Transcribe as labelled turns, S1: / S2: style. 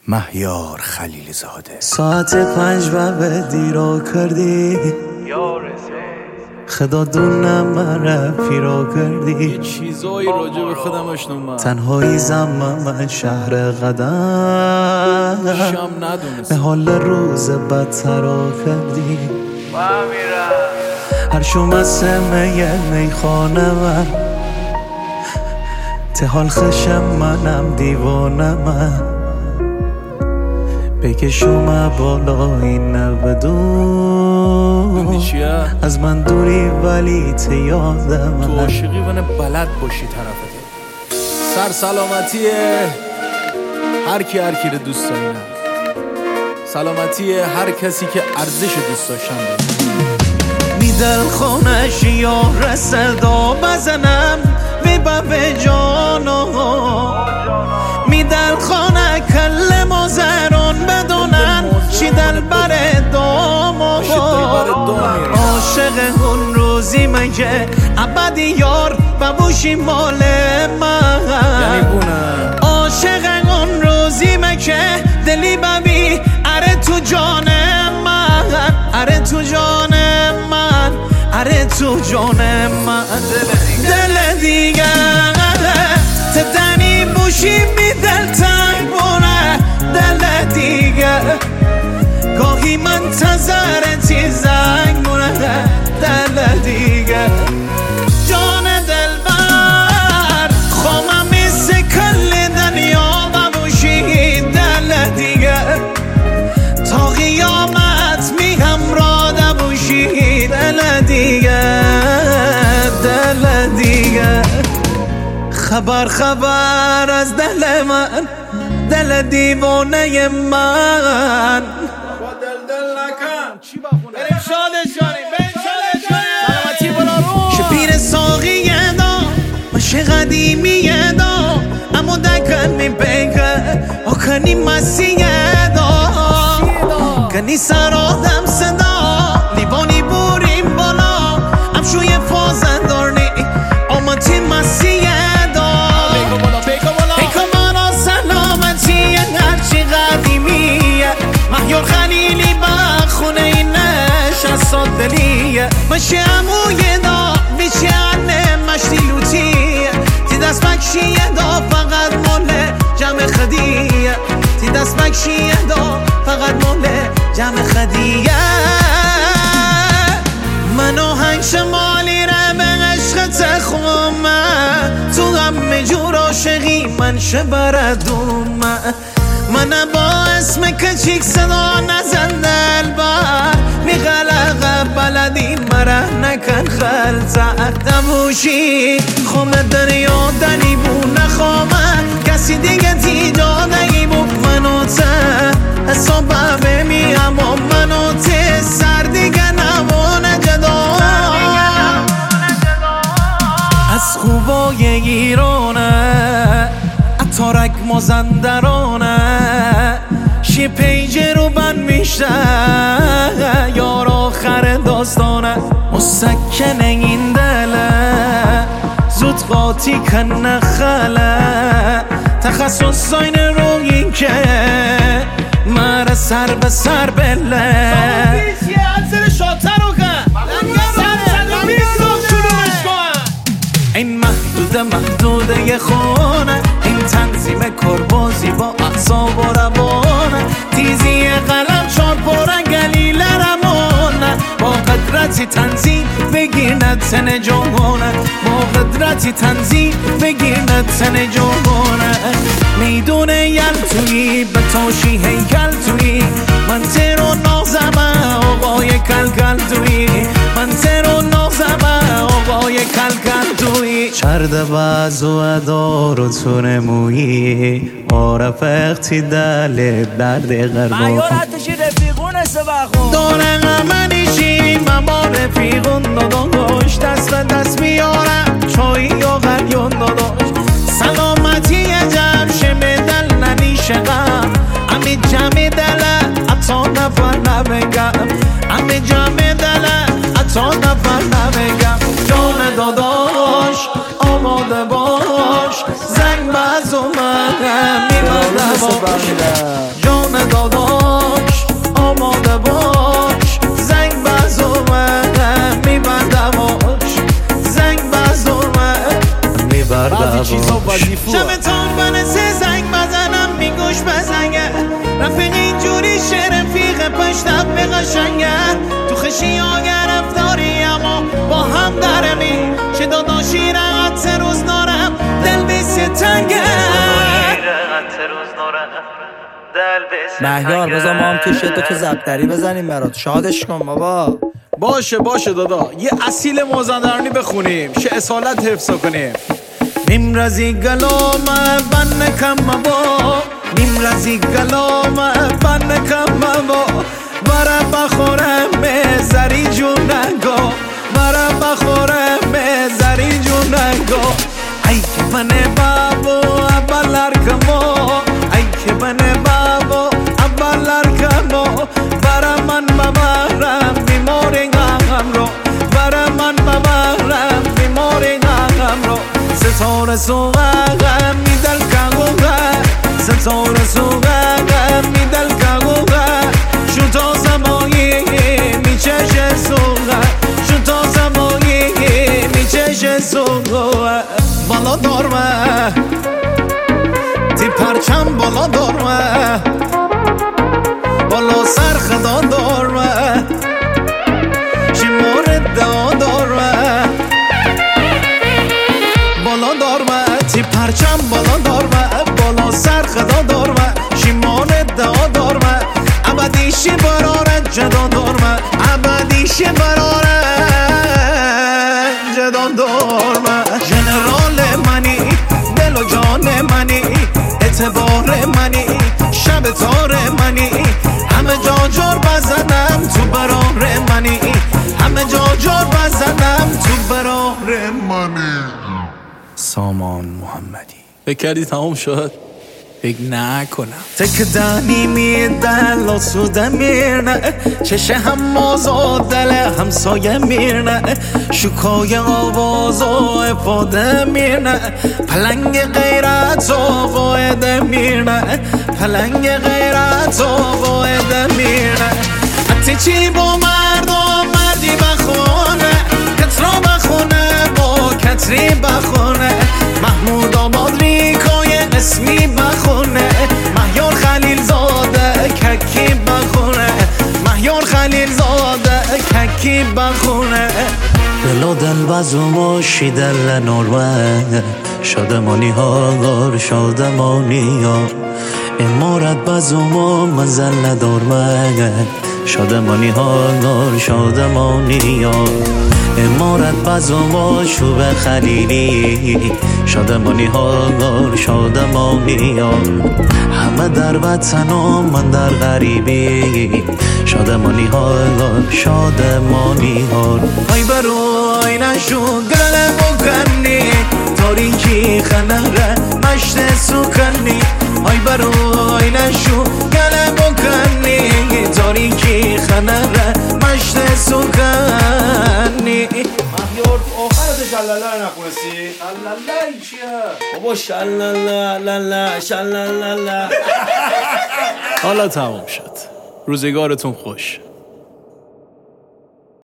S1: مهیار خلیل زاده.
S2: ساعت 5 و به دیرا کردی خدا دونم من پیرا کردی.
S3: یه چیزایی راجع به خودم اشنوم
S2: تنهایی من شهر قدم
S3: شام ندونست
S2: به حال روز بدترا کردی. هر شوم از سمه میخانه من تحال خشم منم دیوانه من بکشوم بالا این نبدون از من دوری ولی یادم
S3: تو عاشقی ونه بلد باشی طرفته. سر سلامتی هر کی رو دوست داریم، سلامتی هر کسی که ارزش دوست داشتن
S2: می دل خونش یا رسدا بزنم وی به جانو می دل خونه کل مازران بدونن چی دل بر دامو عاشق اون روزی من که ابدی یار ببوشی مال من،
S3: یعنی بونه
S2: عاشق اون روزی من که دلی ببی اره تو جان من، اره تو جان من، اره تو جان من. دل دیگه تدنی بوشی می دل تنگ بونه. دل دیگه گاهی منتظرتی زنگ بونه. دل دیگه جان دل بر خوامم میز کل دنیا ببوشی. دل دیگه تا قیامت می همراه بوشی. دل دیگه دل دیگه خبر از دل من، دل دیوانه من.
S3: با دل نکن چی بخونه بریم شادش کنیم، بریم شادش کنیم. سلامتی بلا رو
S2: شپیر ساقی دا مشه قدیمی دا اما دکن می بگه آکنی مسیح دا کنی سر آدم صدا لیوانی بوریم بالا امشوی فازن دارنی آمتی مسیح دا پیکو مانا سلامتی هرچی قدیمیه. مهیار خلیلی بخونه اینش از صادلیه مشه اموی دا بیچه انه مشتی لوتیه تی دست بکشیه دا فقط ماله جمع خدیه. تی دست بکشیه دا فقط ماله جمع خدیه. من آهنگ شمالی ره به عشقت خومه تو همه جور عاشقی من شبردومه. من با اسم کچیک صدا نزن دلبر میغلقه بلدی مره نکن خلطه دموشی خومه دریا دنی بو نخوامه کسی دیگه تی دادگی بو منو ته حسابه بمیم و منو ته سر دیگه نمونه جدا از خوبای ایرانه اتارک مازندرانه شی پیج رو بند میشه یار آخر داستانه مسکن این دله زود قاطی کن نخله تخصص زاین رو این که مره سر به سر بله این محدوده یه خونه این تنظیم کربازی با اعصاب و روانه تیزی قلم چار پرن گلیل رمانه با قدرتی تنظیم بگیر نتن جوانه با قدرتی تنظیم بگیر نتن جوانه میدونه یل توی به تاشی هیکل توی من تیرو نازمه آقای کلکل توی من تیرو نازمه آقای کلکل توی چرده باز و ادارو تو نمویی عارف اختی دل درد غربا
S4: مهیار حتشی رفیقون سبخون
S2: داره غمنیشی من با رفیقون داداش دست به دست بیارم چایی یا غریون داداش سلامتی جمشه به دل ننیشه غم امی جمع دله اتا نفر نبگم امی جمع دله اتا نفر نبگم جان داداش آماده باش زنگ باز اومدم میمدم جان داداش آماده باش زنگ بزرمه میبردماش زنگ بزرمه میبردماش شمتان برسه زنگ بزنم میگوش بزنگه رفیق اینجوری رفیق پشتم به قشنگه تو خشی ها گرفتاری اما با هم درمی چه داداشی رقت 3 روز نارم دل بیسی تنگه
S4: مهیار بذار ما هم که تو زبدری بزنیم برات شادش کن بابا.
S3: باشه دادا یه اصیل موزندرانی بخونیم شه اصالت حفظ کنیم.
S2: میمرزی گلامه بن کم با میمرزی گلامه بن کم با برا بخورم زری جونگا برا بخورم زری جونگا ای که بنه بابا ابلر کما ای که بنه بابا ابلر کما برا من ببرم بیماری غم رو برا من ببرم بیماری غم رو ستاره سوغم میدل کگوغه ستاره سوغم میدل کگوغه شو تا زمانی میچشه سوغه شو تا زمانی میچشه سوغه بالا دارمه تی پرچم بالا دارمه بالا سر خدا دارمه شمار دا دارمه بالا دارمه تی پرچم بالا دارمه بالا سر خدا دارمه شمار دا دارمه ابدیشی براره جدا دارمه ابدیشی براره جدا دارمه جنرال منی دل و جان منی اعتبار منی شب تار منی همه جا جار بزنم تو برار منی همه جا جار بزنم تو برار منی.
S1: سامان محمدی.
S3: فکر کردی تمام شد؟ فکر نکنم.
S2: تکدانی میدل و سوده میرنه چشه هم مازا دل همسایه میرنه شکای آواز و افاده میرنه پلنگ غیرت و قاعده میرنه پلنگ غیرت و قاعده میرنه حتی چی با مرد و مردی بخونه کترا بخونه با کتری بخونه محمود آباد ریکای اسمی بخونه مهیار خلیل زاده ککی بخونه مهیار خلیل زاده ککی بخونه دل و دل بزوماشی دل نروه شادمانی ها گار شادمانی ها امارت بزوما منزل ندارمه شادمانی ها گار شادمانی ها امارت بزوما شوب خلیلی شادمانی ها گار شادمانی ها همه در وطن و من در غریبی شادمانی ها گار شادمانی ها ای بروی نشو گله بکنی تاریکی خنره مشت سکنی ای بروی نشو گله بکنی تاریکی خنره مشت سکنی.
S3: مهیار آخرت شلاله نخونستی؟ شلاله چیه؟ بابا شلاله حالا تمام شد. روزگارتون خوش.